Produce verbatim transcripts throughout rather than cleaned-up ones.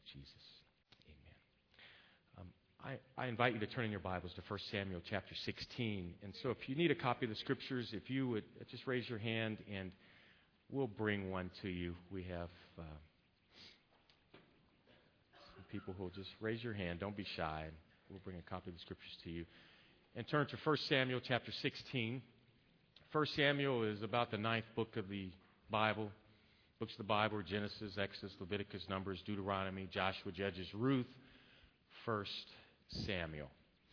Jesus. Amen. Um, I, I invite you to turn in your Bibles to First Samuel chapter sixteen. And so if you need a copy of the Scriptures, if you would just raise your hand and we'll bring one to you. We have uh, some people who will just raise your hand. Don't be shy. We'll bring a copy of the Scriptures to you. And turn to First Samuel chapter sixteen. First Samuel is about the ninth book of the Bible. Books of the Bible are Genesis, Exodus, Leviticus, Numbers, Deuteronomy, Joshua, Judges, Ruth, First Samuel.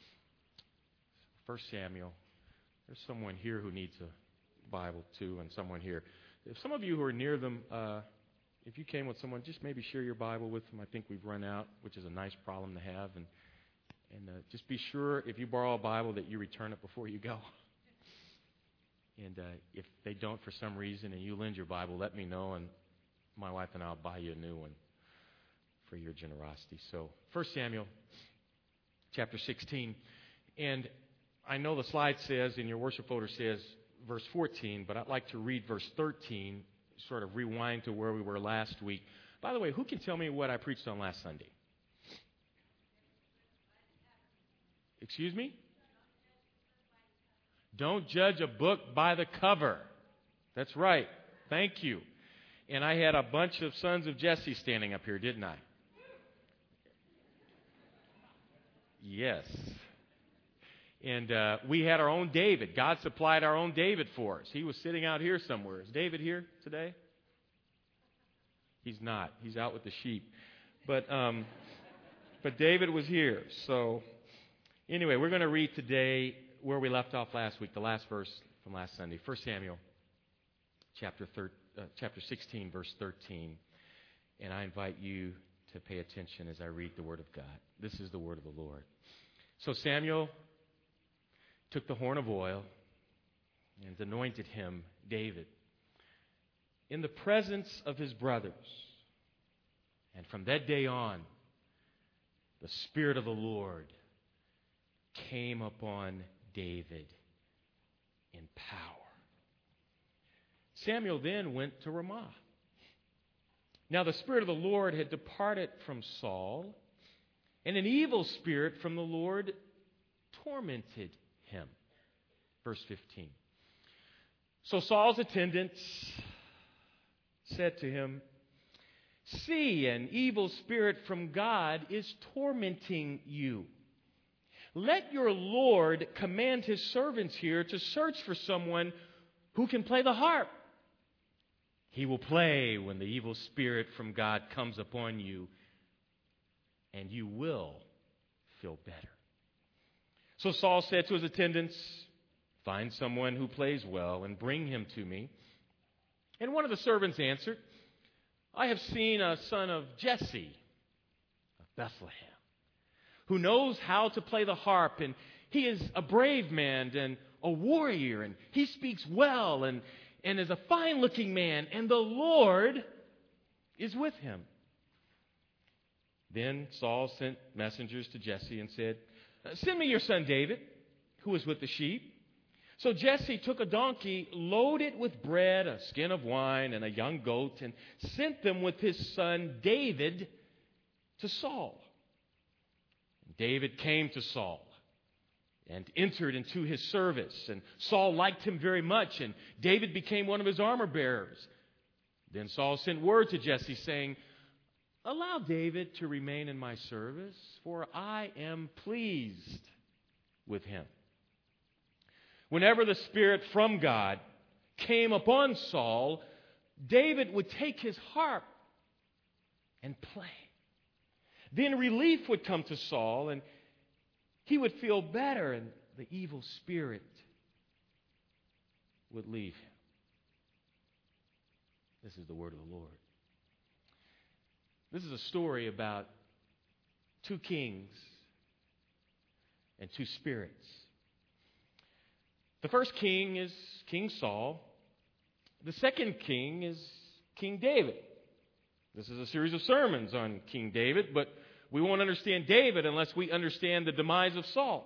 First Samuel. There's someone here who needs a Bible too, and someone here. If some of you who are near them, uh, if you came with someone, just maybe share your Bible with them. I think we've run out, which is a nice problem to have. And and uh, just be sure if you borrow a Bible that you return it before you go. And uh, if they don't for some reason and you lend your Bible, let me know, and my wife and I will buy you a new one for your generosity. So, First Samuel chapter sixteen. And I know the slide says, in your worship folder says, verse fourteen, but I'd like to read verse thirteen, sort of rewind to where we were last week. By the way, who can tell me what I preached on last Sunday? Excuse me? Don't judge a book by the cover. That's right. Thank you. And I had a bunch of sons of Jesse standing up here, didn't I? Yes. And uh, we had our own David. God supplied our own David for us. He was sitting out here somewhere. Is David here today? He's not. He's out with the sheep. But um, but David was here. So anyway, we're going to read today where we left off last week, the last verse from last Sunday. First Samuel chapter thir- uh, chapter sixteen, verse thirteen. And I invite you to pay attention as I read the Word of God. This is the Word of the Lord. So Samuel took the horn of oil and anointed him, David, in the presence of his brothers. And from that day on, the Spirit of the Lord came upon David in power. Samuel then went to Ramah. Now the Spirit of the Lord had departed from Saul, and an evil spirit from the Lord tormented him. Verse fifteen. So Saul's attendants said to him, "See, an evil spirit from God is tormenting you. Let your Lord command his servants here to search for someone who can play the harp. He will play when the evil spirit from God comes upon you, and you will feel better." So Saul said to his attendants, "Find someone who plays well and bring him to me." And one of the servants answered, "I have seen a son of Jesse of Bethlehem, who knows how to play the harp, and he is a brave man and a warrior, and he speaks well and, and is a fine-looking man, and the Lord is with him." Then Saul sent messengers to Jesse and said, "Send me your son David, who is with the sheep." So Jesse took a donkey loaded with bread, a skin of wine, and a young goat, and sent them with his son David to Saul. David came to Saul and entered into his service, and Saul liked him very much, and David became one of his armor bearers. Then Saul sent word to Jesse, saying, "Allow David to remain in my service, for I am pleased with him." Whenever the Spirit from God came upon Saul, David would take his harp and play. Then relief would come to Saul, and he would feel better, and the evil spirit would leave him. This is the word of the Lord. This is a story about two kings and two spirits. The first king is King Saul. The second king is King David. This is a series of sermons on King David, but we won't understand David unless we understand the demise of Saul.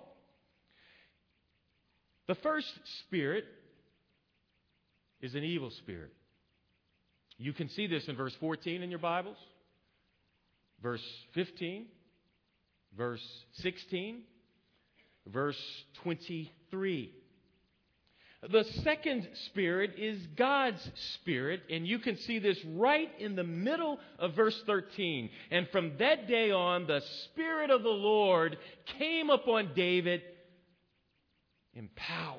The first spirit is an evil spirit. You can see this in verse fourteen in your Bibles. verse fifteen, verse sixteen, verse twenty-three. The second Spirit is God's Spirit, and you can see this right in the middle of verse thirteen. And from that day on, the Spirit of the Lord came upon David in power.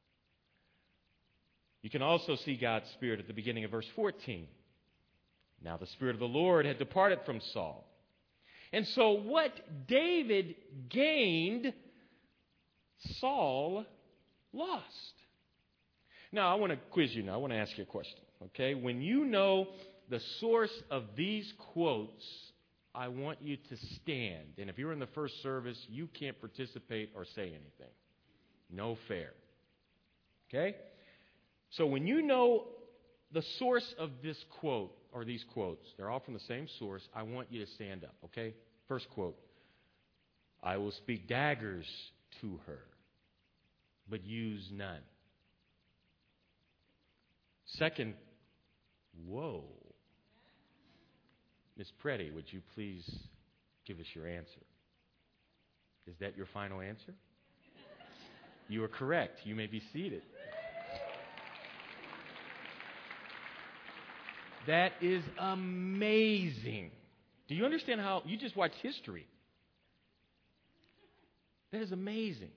You can also see God's Spirit at the beginning of verse fourteen. Now the Spirit of the Lord had departed from Saul. And so what David gained, Saul lost. Now, I want to quiz you now. I want to ask you a question, okay? When you know the source of these quotes, I want you to stand. And if you're in the first service, you can't participate or say anything. No fair. Okay? So when you know the source of this quote, or these quotes, they're all from the same source, I want you to stand up, okay? First quote, I will speak daggers to her, but use none. Second, whoa. Miss Preddy, would you please give us your answer? Is that your final answer? You are correct. You may be seated. That is amazing. Do you understand how you just watched history? That is amazing.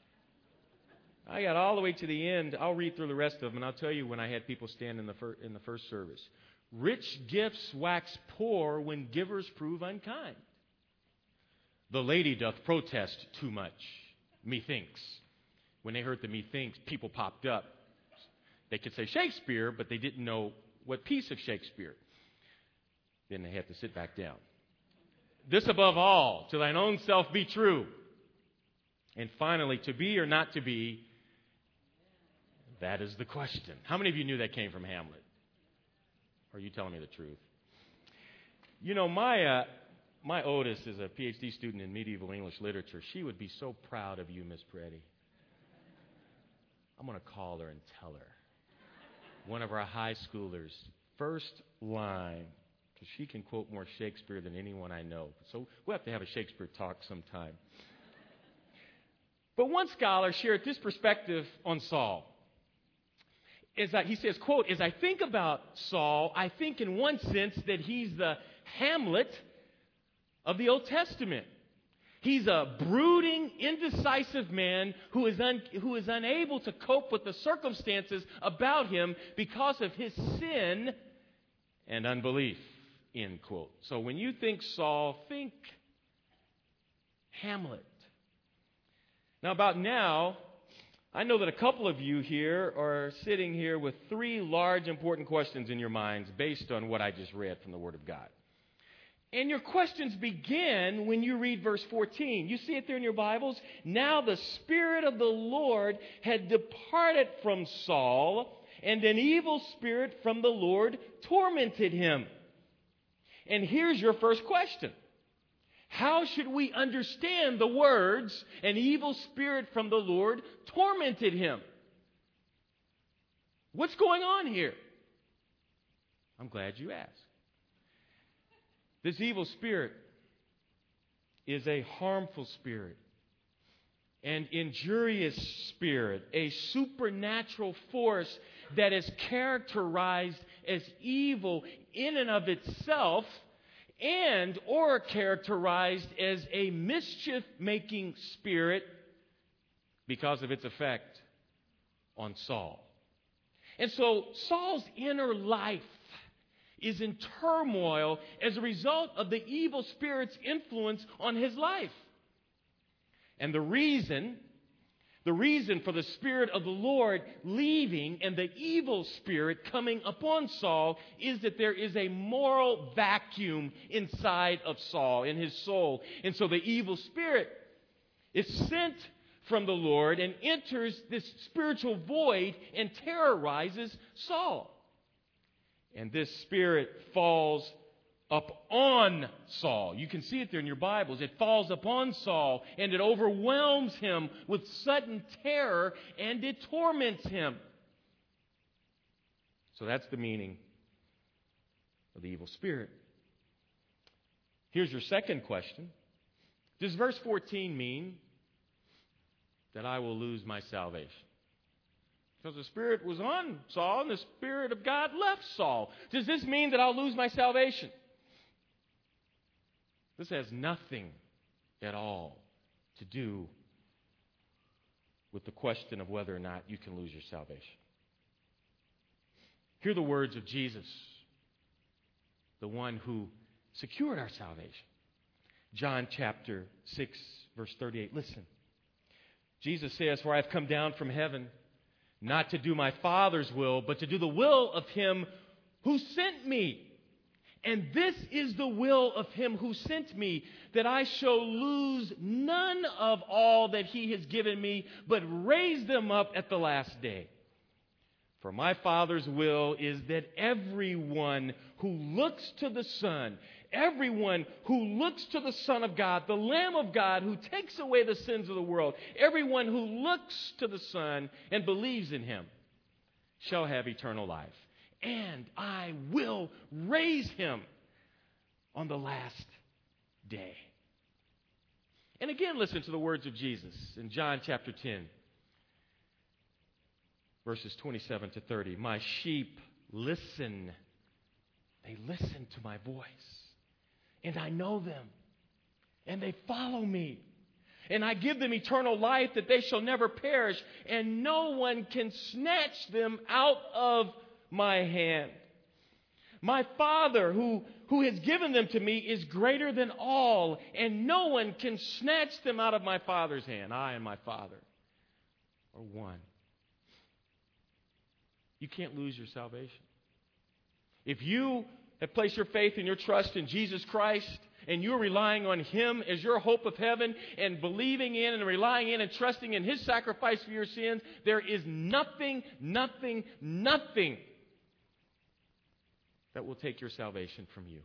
I got all the way to the end. I'll read through the rest of them, and I'll tell you when I had people stand in the, fir- in the first service. Rich gifts wax poor when givers prove unkind. The lady doth protest too much, methinks. When they heard the methinks, people popped up. They could say Shakespeare, but they didn't know what piece of Shakespeare. Then they had to sit back down. This above all, to thine own self be true. And finally, to be or not to be, that is the question. How many of you knew that came from Hamlet? Or are you telling me the truth? You know, my uh, my Otis is a P H D student in medieval English literature. She would be so proud of you, Miss Preddy. I'm going to call her and tell her. One of our high schoolers, first line, because she can quote more Shakespeare than anyone I know. So we'll have to have a Shakespeare talk sometime. But one scholar shared this perspective on Saul. Is that he says, quote, as I think about Saul, I think in one sense that he's the Hamlet of the Old Testament. He's a brooding, indecisive man who is, un, who is unable to cope with the circumstances about him because of his sin and unbelief, end quote. So when you think Saul, think Hamlet. Now, about now, I know that a couple of you here are sitting here with three large, important questions in your minds based on what I just read from the Word of God. And your questions begin when you read verse fourteen. You see it there in your Bibles? Now the Spirit of the Lord had departed from Saul, and an evil spirit from the Lord tormented him. And here's your first question. How should we understand the words, an evil spirit from the Lord tormented him? What's going on here? I'm glad you asked. This evil spirit is a harmful spirit, an injurious spirit, a supernatural force that is characterized as evil in and of itself, and or characterized as a mischief-making spirit because of its effect on Saul. And so Saul's inner life is in turmoil as a result of the evil spirit's influence on his life. And the reason, the reason for the Spirit of the Lord leaving and the evil spirit coming upon Saul is that there is a moral vacuum inside of Saul, in his soul. And so the evil spirit is sent from the Lord and enters this spiritual void and terrorizes Saul. And this spirit falls up on Saul. You can see it there in your Bibles. It falls upon Saul and it overwhelms him with sudden terror and it torments him. So that's the meaning of the evil spirit. Here's your second question. Does verse fourteen mean that I will lose my salvation? Because the Spirit was on Saul and the Spirit of God left Saul. Does this mean that I'll lose my salvation? This has nothing at all to do with the question of whether or not you can lose your salvation. Hear the words of Jesus, the one who secured our salvation. John chapter six, verse thirty-eight. Listen. Jesus says, "For I have come down from heaven, not to do my Father's will, but to do the will of him who sent me. And this is the will of him who sent me, that I shall lose none of all that he has given me, but raise them up at the last day. For my Father's will is that everyone who looks to the Son, everyone who looks to the Son of God, the Lamb of God who takes away the sins of the world, everyone who looks to the Son and believes in him shall have eternal life. And I will raise him on the last day." And again, listen to the words of Jesus in John chapter ten, verses twenty-seven to thirty. "My sheep listen. They listen to my voice. And I know them. And they follow me. And I give them eternal life, that they shall never perish. And no one can snatch them out of my hand. My Father, who, who has given them to me, is greater than all, and no one can snatch them out of my Father's hand. I and my Father are one." You can't lose your salvation. If you have placed your faith and your trust in Jesus Christ, and you're relying on him as your hope of heaven, and believing in and relying in and trusting in his sacrifice for your sins, there is nothing, nothing, nothing that will take your salvation from you.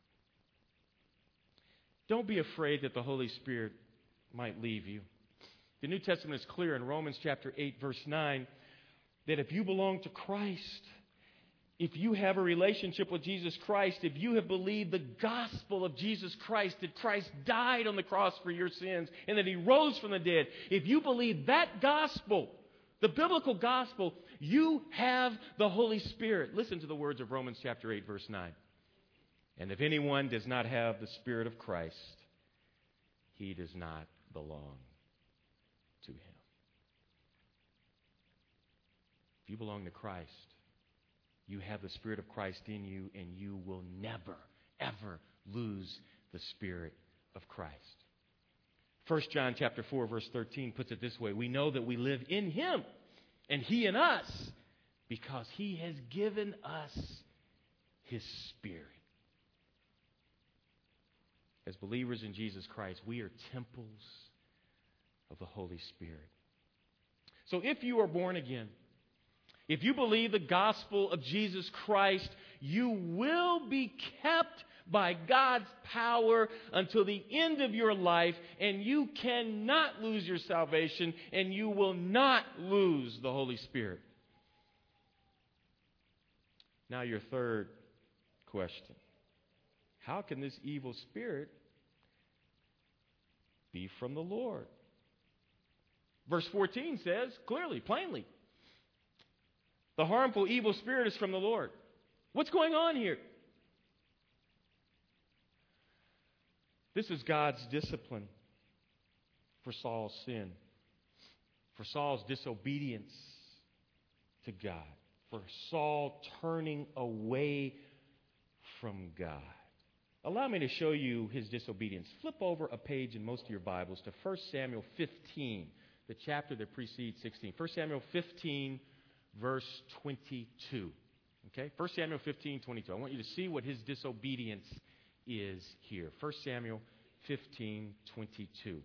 Don't be afraid that the Holy Spirit might leave you. The New Testament is clear in Romans chapter eight, verse nine, that if you belong to Christ, if you have a relationship with Jesus Christ, if you have believed the gospel of Jesus Christ, that Christ died on the cross for your sins and that he rose from the dead, if you believe that gospel, the biblical gospel, you have the Holy Spirit. Listen to the words of Romans chapter eight, verse nine. "And if anyone does not have the Spirit of Christ, he does not belong to him." If you belong to Christ, you have the Spirit of Christ in you, and you will never, ever lose the Spirit of Christ. First John chapter four, verse thirteen puts it this way: "We know that we live in him, and he in us, because he has given us his Spirit." As believers in Jesus Christ, we are temples of the Holy Spirit. So if you are born again, if you believe the gospel of Jesus Christ, you will be kept by God's power until the end of your life, and you cannot lose your salvation, and you will not lose the Holy Spirit. Now, your third question: how can this evil spirit be from the Lord? Verse fourteen says clearly, plainly, the harmful evil spirit is from the Lord. What's going on here? This is God's discipline for Saul's sin, for Saul's disobedience to God, for Saul turning away from God. Allow me to show you his disobedience. Flip over a page in most of your Bibles to First Samuel fifteen, the chapter that precedes sixteen. First Samuel fifteen, verse twenty-two. Okay? First Samuel fifteen, twenty-two. I want you to see what his disobedience is here. First Samuel fifteen, twenty-two.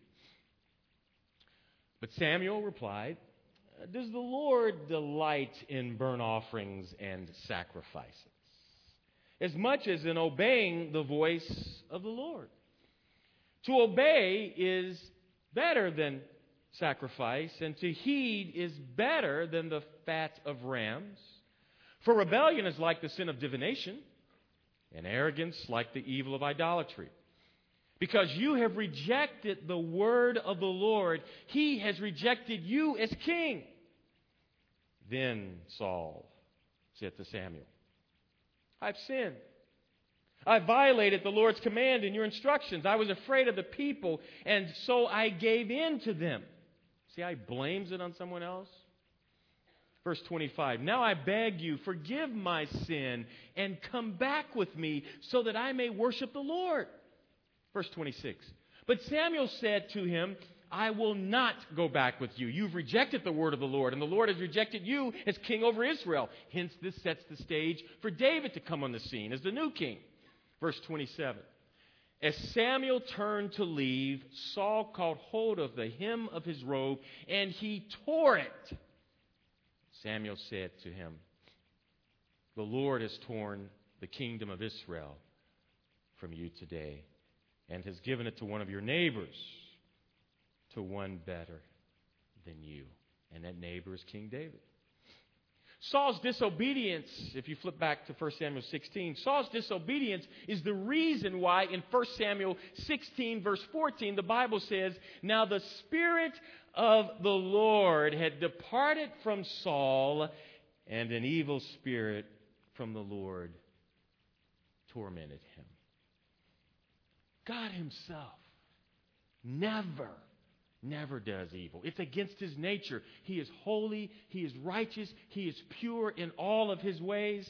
But Samuel replied, "Does the Lord delight in burnt offerings and sacrifices, as much as in obeying the voice of the Lord? To obey is better than sacrifice, and to heed is better than the fat of rams. For rebellion is like the sin of divination, and arrogance like the evil of idolatry. because you have rejected the word of the Lord. He has rejected you as king." Then Saul said to Samuel, "I've sinned. I violated the Lord's command and your instructions. I was afraid of the people, and so I gave in to them." See how he blames it on someone else? Verse twenty-five, "Now I beg you, forgive my sin and come back with me so that I may worship the Lord." Verse twenty-six, "But Samuel said to him, I will not go back with you. You've rejected the word of the Lord, and the Lord has rejected you as king over Israel." Hence, this sets the stage for David to come on the scene as the new king. Verse twenty-seven, "As Samuel turned to leave, Saul caught hold of the hem of his robe, and he tore it. Samuel said to him, The Lord has torn the kingdom of Israel from you today, and has given it to one of your neighbors, to one better than you." And that neighbor is King David. Saul's disobedience, if you flip back to First Samuel sixteen, Saul's disobedience is the reason why in First Samuel sixteen, verse fourteen, the Bible says, "Now the Spirit of the Lord had departed from Saul, and an evil spirit from the Lord tormented him." God himself never Never does evil. It's against his nature. He is holy. He is righteous. He is pure in all of his ways.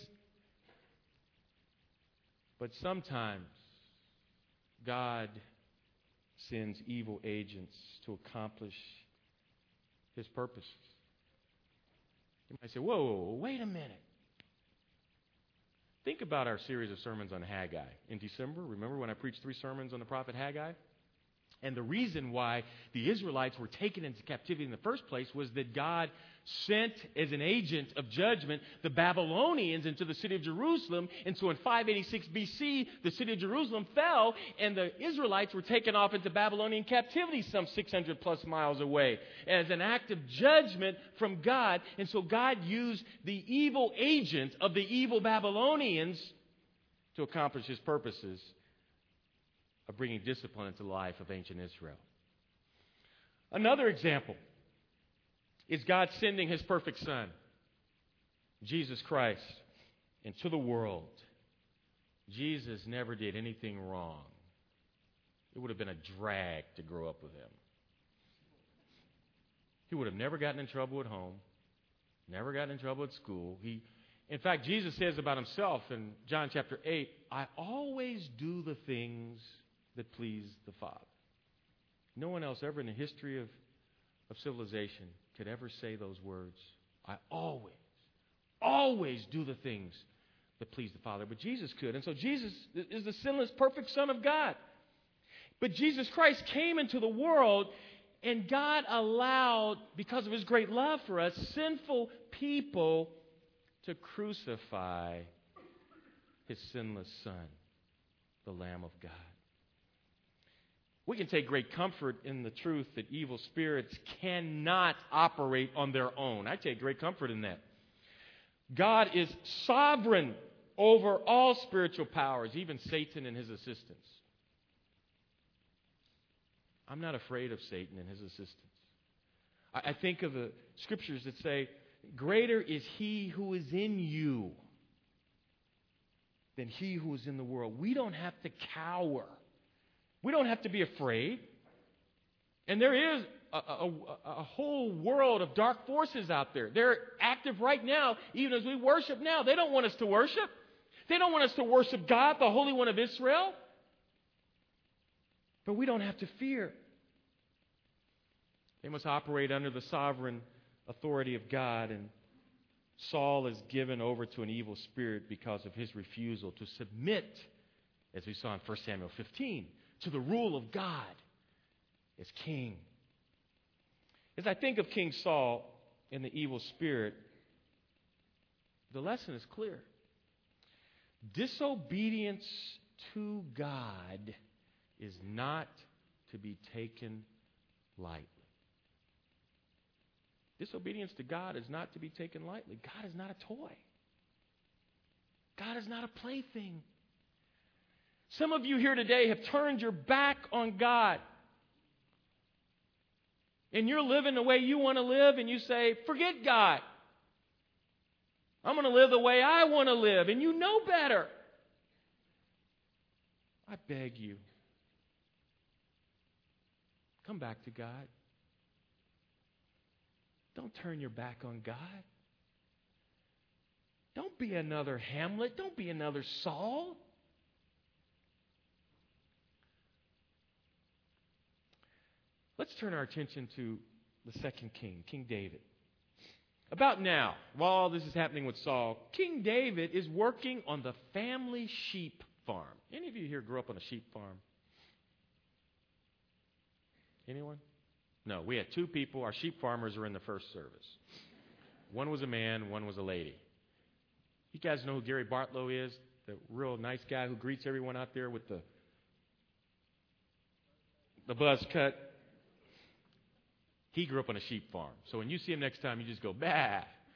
But sometimes God sends evil agents to accomplish his purposes. You might say, whoa, whoa, whoa, wait a minute. Think about our series of sermons on Haggai. In December, remember when I preached three sermons on the prophet Haggai? And the reason why the Israelites were taken into captivity in the first place was that God sent as an agent of judgment the Babylonians into the city of Jerusalem. And so in five eighty-six B C, the city of Jerusalem fell, and the Israelites were taken off into Babylonian captivity some six hundred plus miles away as an act of judgment from God. And so God used the evil agent of the evil Babylonians to accomplish his purposes of bringing discipline into the life of ancient Israel. Another example is God sending his perfect Son, Jesus Christ, into the world. Jesus never did anything wrong. It would have been a drag to grow up with him. He would have never gotten in trouble at home, never gotten in trouble at school. He, in fact, Jesus says about himself in John chapter eight, "I always do the things that please the Father." No one else ever in the history of, of civilization could ever say those words. I always, always do the things that please the Father. But Jesus could. And so Jesus is the sinless, perfect Son of God. But Jesus Christ came into the world, and God allowed, because of his great love for us, sinful people to crucify his sinless Son, the Lamb of God. We can take great comfort in the truth that evil spirits cannot operate on their own. I take great comfort in that. God is sovereign over all spiritual powers, even Satan and his assistants. I'm not afraid of Satan and his assistants. I, I think of the scriptures that say, "Greater is he who is in you than he who is in the world." We don't have to cower. We don't have to be afraid. And there is a, a, a whole world of dark forces out there. They're active right now, even as we worship now. They don't want us to worship. They don't want us to worship God, the Holy One of Israel. But we don't have to fear. They must operate under the sovereign authority of God. And Saul is given over to an evil spirit because of his refusal to submit, as we saw in First Samuel fifteen, to the rule of God as king. As I think of King Saul and the evil spirit, the lesson is clear. Disobedience to God is not to be taken lightly. Disobedience to God is not to be taken lightly. God is not a toy. God is not a plaything. Some of you here today have turned your back on God. And you're living the way you want to live, and you say, forget God. I'm going to live the way I want to live, and you know better. I beg you, come back to God. Don't turn your back on God. Don't be another Hamlet. Don't be another Saul. Let's turn our attention to the second king, King David. About now, while all this is happening with Saul, King David is working on the family sheep farm. Any of you here grew up on a sheep farm? Anyone? No, we had two people. Our sheep farmers are in the first service. One was a man, one was a lady. You guys know who Gary Bartlow is? The real nice guy who greets everyone out there with the, the buzz cut. He grew up on a sheep farm. So when you see him next time, you just go, bah.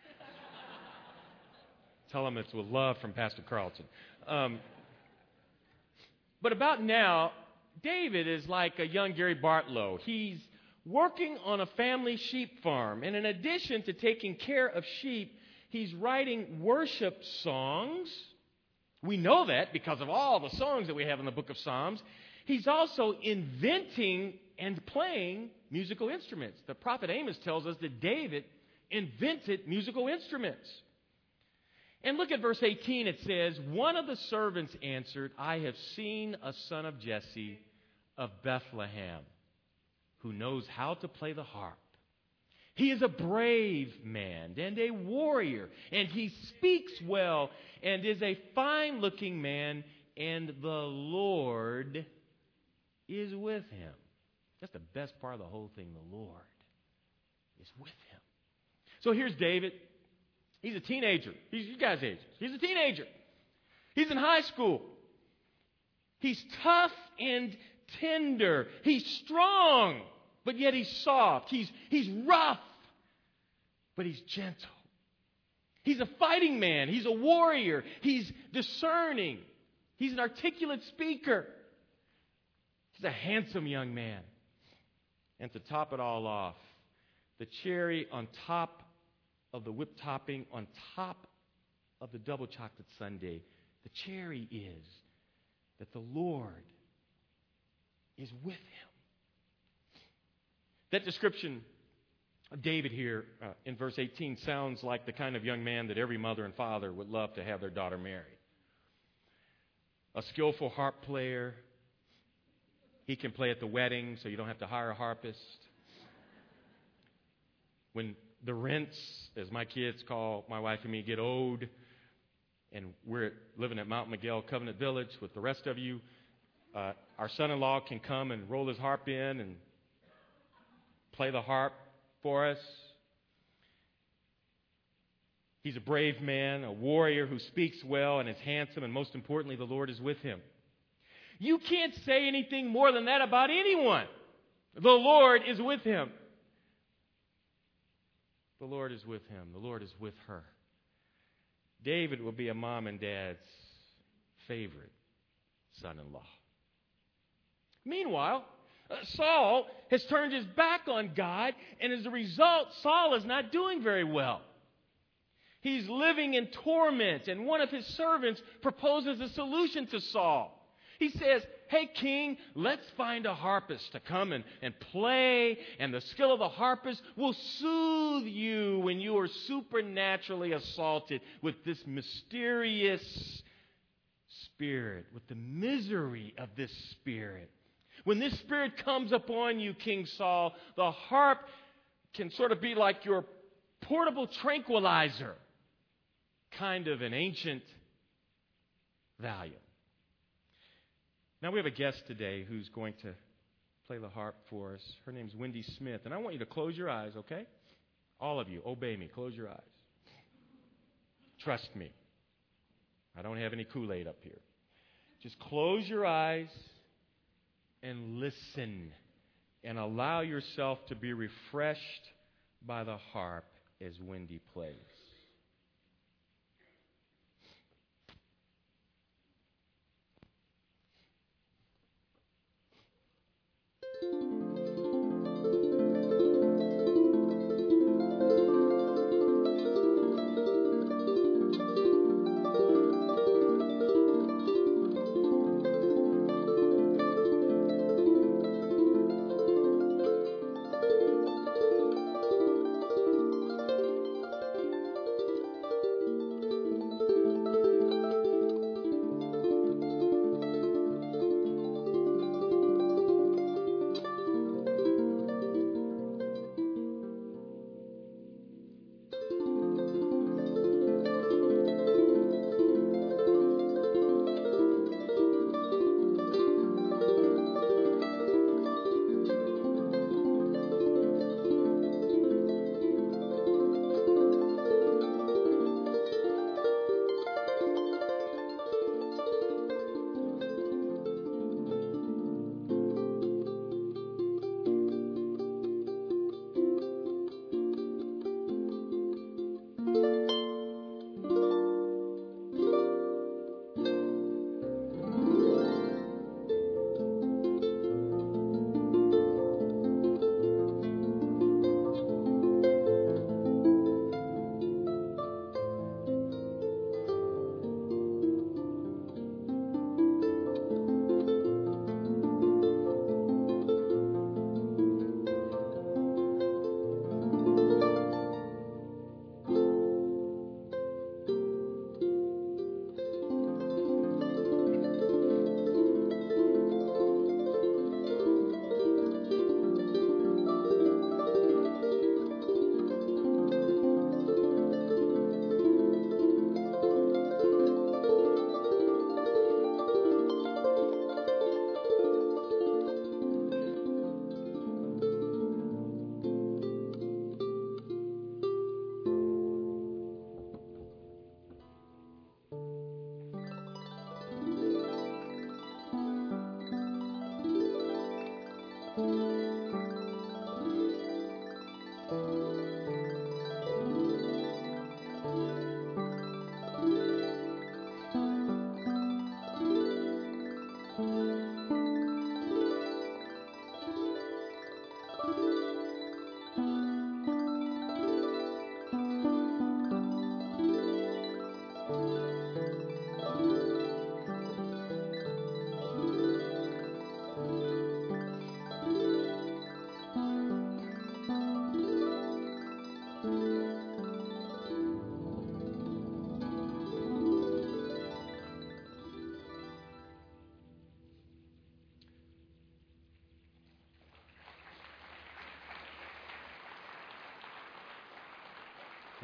Tell him it's with love from Pastor Carlton. Um, but about now, David is like a young Gary Bartlow. He's working on a family sheep farm. And in addition to taking care of sheep, he's writing worship songs. We know that because of all the songs that we have in the book of Psalms. He's also inventing and playing musical instruments. The prophet Amos tells us that David invented musical instruments. And look at verse eighteen. It says, one of the servants answered, I have seen a son of Jesse of Bethlehem who knows how to play the harp. He is a brave man and a warrior, and he speaks well and is a fine-looking man, and the Lord is with him. That's the best part of the whole thing. The Lord is with him. So here's David. He's a teenager. He's you guys' age. He's a teenager. He's in high school. He's tough and tender. He's strong, but yet he's soft. He's, he's rough, but he's gentle. He's a fighting man. He's a warrior. He's discerning. He's an articulate speaker. He's a handsome young man. And to top it all off, the cherry on top of the whipped topping, on top of the double chocolate sundae, the cherry is that the Lord is with him. That description of David here uh, in verse eighteen sounds like the kind of young man that every mother and father would love to have their daughter marry. A skillful harp player. He can play at the wedding, so you don't have to hire a harpist. When the rents, as my kids call my wife and me, get owed, and we're living at Mount Miguel Covenant Village with the rest of you, uh, our son-in-law can come and roll his harp in and play the harp for us. He's a brave man, a warrior who speaks well and is handsome, and most importantly, the Lord is with him. You can't say anything more than that about anyone. The Lord is with him. The Lord is with him. The Lord is with her. David will be a mom and dad's favorite son-in-law. Meanwhile, uh, Saul has turned his back on God, and as a result, Saul is not doing very well. He's living in torment, and one of his servants proposes a solution to Saul. He says, hey, king, let's find a harpist to come and, and play, and the skill of the harpist will soothe you when you are supernaturally assaulted with this mysterious spirit, with the misery of this spirit. When this spirit comes upon you, King Saul, the harp can sort of be like your portable tranquilizer, kind of an ancient value. Now, we have a guest today who's going to play the harp for us. Her name's Wendy Smith. And I want you to close your eyes, okay? All of you, obey me. Close your eyes. Trust me. I don't have any Kool-Aid up here. Just close your eyes and listen. And allow yourself to be refreshed by the harp as Wendy plays.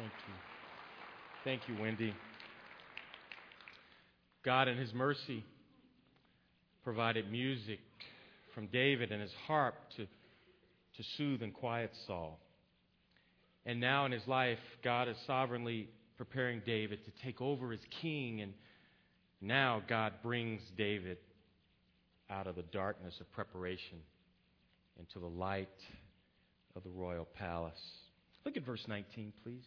Thank you. Thank you, Wendy. God, in His mercy, provided music from David and his harp to, to soothe and quiet Saul. And now in his life, God is sovereignly preparing David to take over as king. And now God brings David out of the darkness of preparation into the light of the royal palace. Look at verse nineteen, please.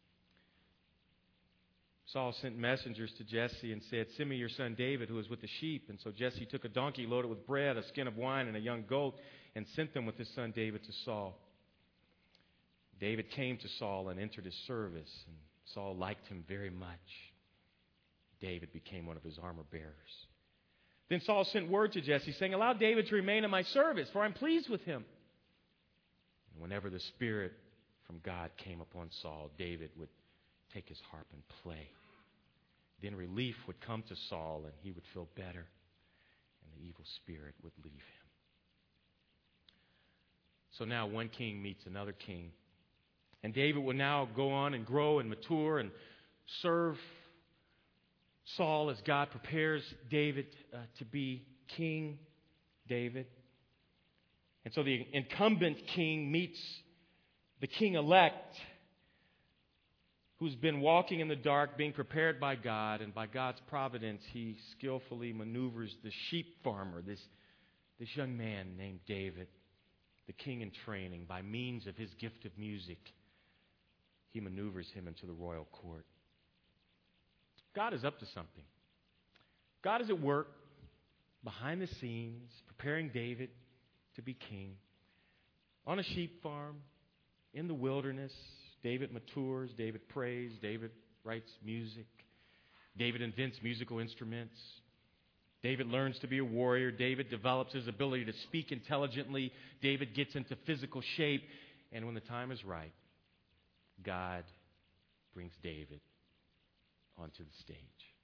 Saul sent messengers to Jesse and said, "Send me your son David, who is with the sheep." And so Jesse took a donkey loaded with bread, a skin of wine, and a young goat, and sent them with his son David to Saul. David came to Saul and entered his service, and Saul liked him very much. David became one of his armor bearers. Then Saul sent word to Jesse, saying, "Allow David to remain in my service, for I'm pleased with him." And whenever the Spirit from God came upon Saul, David would take his harp and play. Then relief would come to Saul, and he would feel better, and the evil spirit would leave him. So now one king meets another king, and David will now go on and grow and mature and serve Saul as God prepares David uh, to be King David. And so the incumbent king meets the king-elect, who's been walking in the dark, being prepared by God, and by God's providence, he skillfully maneuvers the sheep farmer, this, this young man named David, the king in training. By means of his gift of music, he maneuvers him into the royal court. God is up to something. God is at work behind the scenes, preparing David to be king. On a sheep farm, in the wilderness, David matures, David prays, David writes music, David invents musical instruments, David learns to be a warrior, David develops his ability to speak intelligently, David gets into physical shape, and when the time is right, God brings David onto the stage.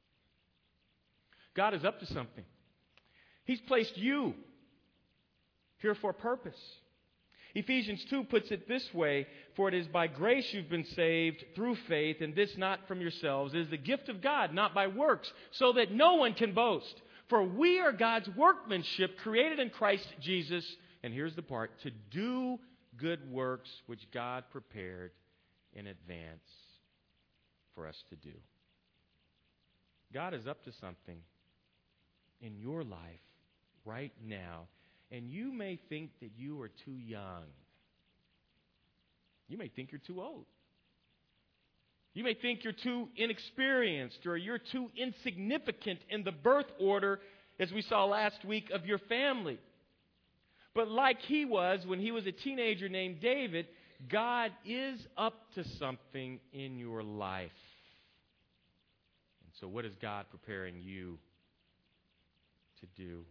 God is up to something. He's placed you here for a purpose. Ephesians two puts it this way, "For it is by grace you've been saved through faith, and this not from yourselves. It is the gift of God, not by works, so that no one can boast. For we are God's workmanship, created in Christ Jesus," and here's the part, "to do good works which God prepared in advance for us to do." God is up to something in your life right now. And you may think that you are too young. You may think you're too old. You may think you're too inexperienced, or you're too insignificant in the birth order, as we saw last week, of your family. But like he was when he was a teenager named David, God is up to something in your life. And so what is God preparing you to do?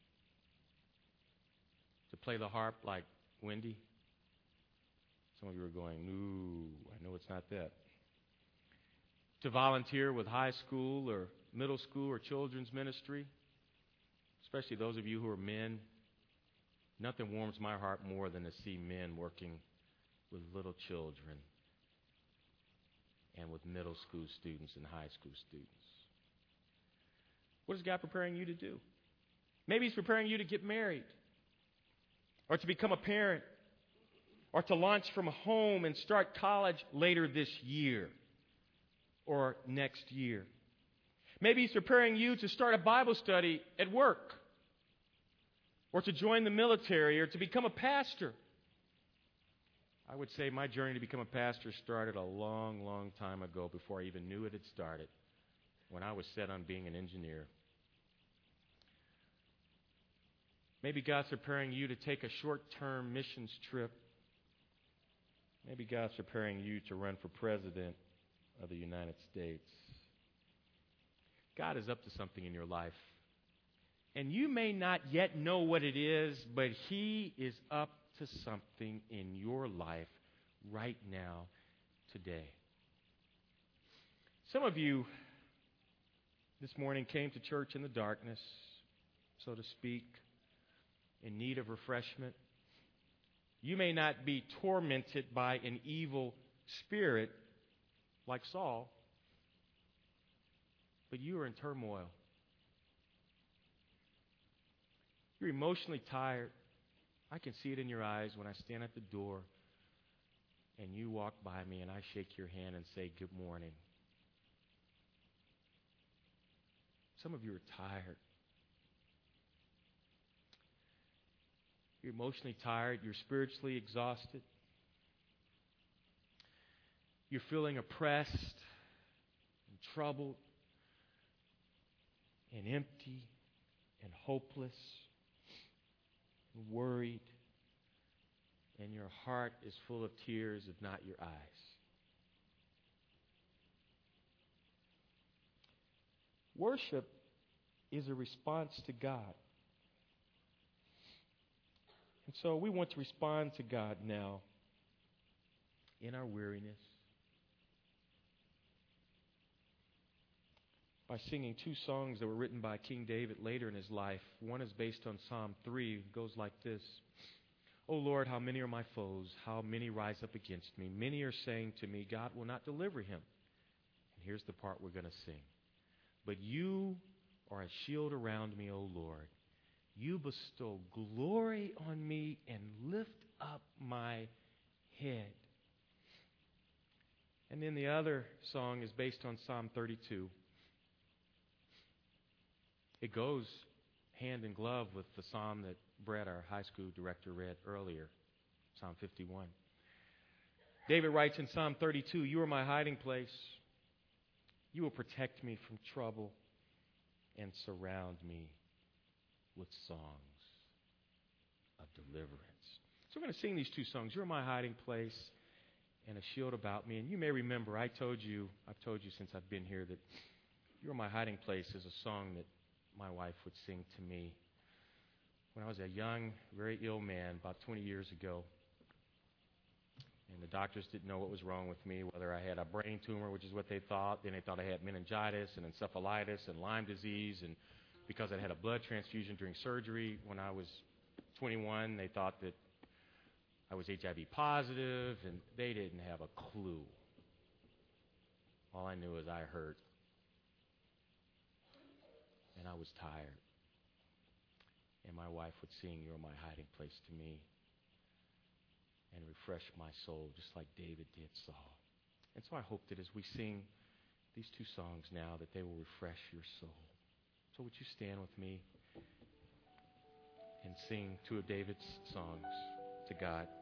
To play the harp like Wendy? Some of you are going, "No, I know it's not that." To volunteer with high school or middle school or children's ministry, especially those of you who are men. Nothing warms my heart more than to see men working with little children and with middle school students and high school students. What is God preparing you to do? Maybe He's preparing you to get married, or to become a parent, or to launch from home and start college later this year or next year. Maybe He's preparing you to start a Bible study at work, or to join the military, or to become a pastor. I would say my journey to become a pastor started a long, long time ago, before I even knew it had started, when I was set on being an engineer. Maybe God's preparing you to take a short-term missions trip. Maybe God's preparing you to run for president of the United States. God is up to something in your life. And you may not yet know what it is, but He is up to something in your life right now, today. Some of you this morning came to church in the darkness, so to speak, in need of refreshment. You may not be tormented by an evil spirit, like Saul, but you are in turmoil. You're emotionally tired. I can see it in your eyes when I stand at the door and you walk by me and I shake your hand and say, good morning. Some of you are tired. You're emotionally tired. You're spiritually exhausted. You're feeling oppressed and troubled and empty and hopeless and worried. And your heart is full of tears, if not your eyes. Worship is a response to God. And so we want to respond to God now in our weariness by singing two songs that were written by King David later in his life. One is based on Psalm three. It goes like this. O Lord, how many are my foes? How many rise up against me? Many are saying to me, God will not deliver him. And here's the part we're going to sing. But you are a shield around me, O Lord. You bestow glory on me and lift up my head. And then the other song is based on Psalm thirty-two. It goes hand in glove with the psalm that Brett, our high school director, read earlier, Psalm fifty-one. David writes in Psalm thirty-two, you are my hiding place. You will protect me from trouble and surround me with songs of deliverance. So we're going to sing these two songs. You're my hiding place and a shield about me. And you may remember, I told you, I've told you since I've been here that You're my hiding place is a song that my wife would sing to me when I was a young, very ill man about twenty years ago. And the doctors didn't know what was wrong with me, whether I had a brain tumor, which is what they thought. Then they thought I had meningitis and encephalitis and Lyme disease. And because I had a blood transfusion during surgery when I was twenty-one, they thought that I was H I V positive, and they didn't have a clue. All I knew is I hurt, and I was tired. And my wife would sing, You're my hiding place to me, and refresh my soul just like David did Saul. And so I hope that as we sing these two songs now, that they will refresh your soul. So would you stand with me and sing two of David's songs to God?